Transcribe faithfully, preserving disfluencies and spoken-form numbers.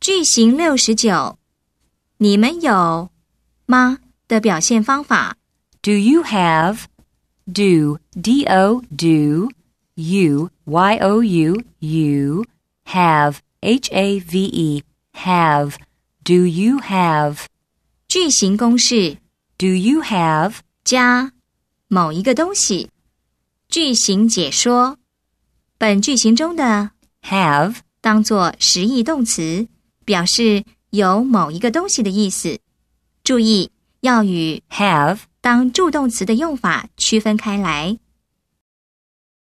句型六十九，你们有吗的表现方法。 Do you have? Do, D O, do. You, Y O U, you. Have, H A V E, have. Do you have? 句型公式 Do you have? 加某一个东西。句型解说，本句型中的 have 当作实义动词，表示有某一个东西的意思。注意，要与 have 当助动词的用法区分开来。